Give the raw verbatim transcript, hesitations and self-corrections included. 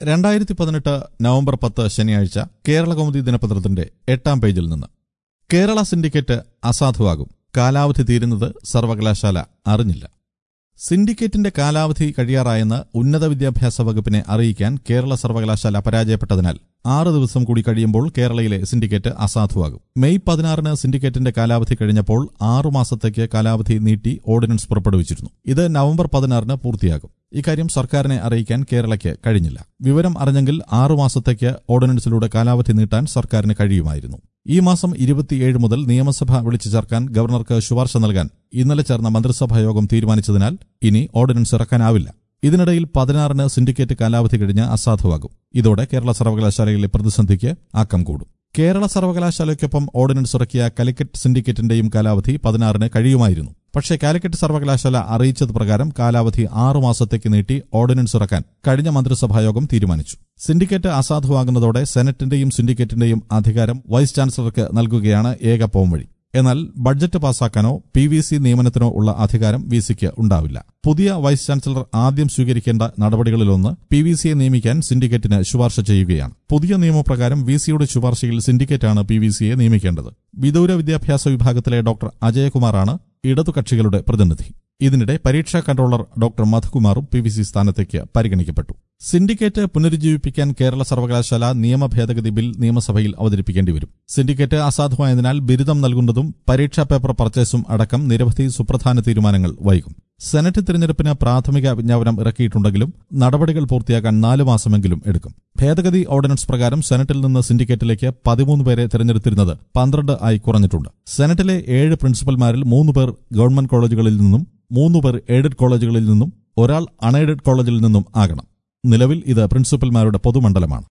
രണ്ടായിരത്തി പതിനെട്ട് നവംബർ പത്ത് ശനിയാഴ്ച കേരളകൗമുദി ദിനപത്രത്തിന്റെ എട്ടാം പേജിൽ നിന്ന് കേരള സിൻഡിക്കേറ്റ് അസാധുവാകും. കാലാവധി തീരുന്നത് സർവകലാശാല അറിഞ്ഞില്ല. സിൻഡിക്കേറ്റിന്റെ കാലാവധി കഴിയാറായെന്ന് ഉന്നത വിദ്യാഭ്യാസ വകുപ്പിനെ അറിയിക്കാൻ കേരള സർവകലാശാല പരാജയപ്പെട്ടതിനാൽ ആറ് ദിവസം കൂടി കഴിയുമ്പോൾ കേരളയിലെ സിൻഡിക്കേറ്റ് അസാധുവാകും. മെയ് പതിനാറിന് സിൻഡിക്കേറ്റിന്റെ കാലാവധി കഴിഞ്ഞപ്പോൾ ആറുമാസത്തേക്ക് കാലാവധി നീട്ടി ഓർഡിനൻസ് പുറപ്പെടുവിച്ചിരുന്നു. ഇത് നവംബർ പതിനാറിന് പൂർത്തിയാകും. ഇക്കാര്യം സർക്കാരിനെ അറിയിക്കാൻ കേരളയ്ക്ക് കഴിഞ്ഞില്ല. വിവരം അറിഞ്ഞെങ്കിൽ ആറുമാസത്തേക്ക് ഓർഡിനൻസിലൂടെ കാലാവധി നീട്ടാൻ സർക്കാരിന് കഴിയുമായിരുന്നു. ഈ മാസം ഇരുപത്തിയേഴ് മുതൽ നിയമസഭ വിളിച്ചു ചേർക്കാൻ ഗവർണർക്ക് ശുപാർശ നൽകാൻ ഇന്നലെ ചേർന്ന മന്ത്രിസഭായോഗം തീരുമാനിച്ചതിനാൽ ഇനി ഓർഡിനൻസ് ഇറക്കാനാവില്ല. ഇതിനിടയിൽ പതിനാറിന് സിൻഡിക്കേറ്റ് കാലാവധി കഴിഞ്ഞ് അസാധുവാകും. ഇതോടെ കേരള സർവകലാശാലയിലെ പ്രതിസന്ധിക്ക് ആക്കം കൂടും. കേരള സർവകലാശാലയ്ക്കൊപ്പം ഓർഡിനൻസ് ഇറക്കിയ കാലിക്കറ്റ് സിൻഡിക്കേറ്റിന്റെയും കാലാവധി പതിനാറിന് കഴിയുമായിരുന്നു. പക്ഷേ കാലിക്കറ്റ് സർവകലാശാല അറിയിച്ചത് പ്രകാരം കാലാവധി ആറുമാസത്തേക്ക് നീട്ടി ഓർഡിനൻസ് ഇറക്കാൻ കഴിഞ്ഞ മന്ത്രിസഭായോഗം തീരുമാനിച്ചു. സിൻഡിക്കേറ്റ് അസാധുവാകുന്നതോടെ സെനറ്റിന്റെയും സിൻഡിക്കേറ്റിന്റെയും അധികാരം വൈസ് ചാൻസലർക്ക് നൽകുകയാണ് ഏക പോംവഴി. എന്നാൽ ബഡ്ജറ്റ് പാസാക്കാനോ പി വി സി നിയമനത്തിനോ ഉള്ള അധികാരം വി സിക്ക് ഉണ്ടാവില്ല. പുതിയ വൈസ് ചാൻസലർ ആദ്യം സ്വീകരിക്കേണ്ട നടപടികളിലൊന്ന് പി വി സിയെ നിയമിക്കാൻ സിൻഡിക്കേറ്റിന് ശുപാർശ ചെയ്യുകയാണ്. പുതിയ നിയമപ്രകാരം വി സിയുടെ ശുപാർശയിൽ സിൻഡിക്കേറ്റാണ് പി വി സിയെ നിയമിക്കേണ്ടത്. വിദൂര വിദ്യാഭ്യാസ വിഭാഗത്തിലെ ഡോക്ടർ അജയകുമാറാണ് ഇടതുകക്ഷികളുടെ പ്രതിനിധി. ഇതിനിടെ പരീക്ഷാ കൺട്രോളർ ഡോക്ടർ മധുകുമാറും പി വി സി സ്ഥാനത്തേക്ക് പരിഗണിക്കപ്പെട്ടു. സിൻഡിക്കേറ്റ് പുനരുജ്ജീവിപ്പിക്കാൻ കേരള സർവകലാശാല നിയമ ഭേദഗതി ബിൽ നിയമസഭയിൽ അവതരിപ്പിക്കേണ്ടി വരും. സിൻഡിക്കേറ്റ് അസാധുവായതിനാൽ ബിരുദം നൽകുന്നതും പരീക്ഷാ പേപ്പർ പർച്ചേസും അടക്കം നിരവധി സുപ്രധാന തീരുമാനങ്ങൾ വൈകും. സെനറ്റ് തിരഞ്ഞെടുപ്പിന് പ്രാഥമിക വിജ്ഞാപനം ഇറക്കിയിട്ടുണ്ടെങ്കിലും നടപടികൾ പൂർത്തിയാക്കാൻ നാലു മാസമെങ്കിലും എടുക്കും. ഭേദഗതി ഓർഡിനൻസ് പ്രകാരം സെനറ്റിൽ നിന്ന് സിൻഡിക്കേറ്റിലേക്ക് പതിമൂന്ന് പേരെ തിരഞ്ഞെടുത്തിരുന്നത് പന്ത്രണ്ട് ആയി കുറഞ്ഞിട്ടുണ്ട്. സെനറ്റിലെ ഏഴ് പ്രിൻസിപ്പൽമാരിൽ മൂന്ന് പേർ ഗവൺമെന്റ് കോളേജുകളിൽ നിന്നും മൂന്ന് പേർ എയ്ഡഡ് കോളേജുകളിൽ നിന്നും ഒരാൾ അൺഎയ്ഡഡ് കോളേജിൽ നിന്നും ആകണം. നിലവിൽ ഇത് പ്രിൻസിപ്പൽമാരുടെ പൊതുമണ്ഡലമാണ്.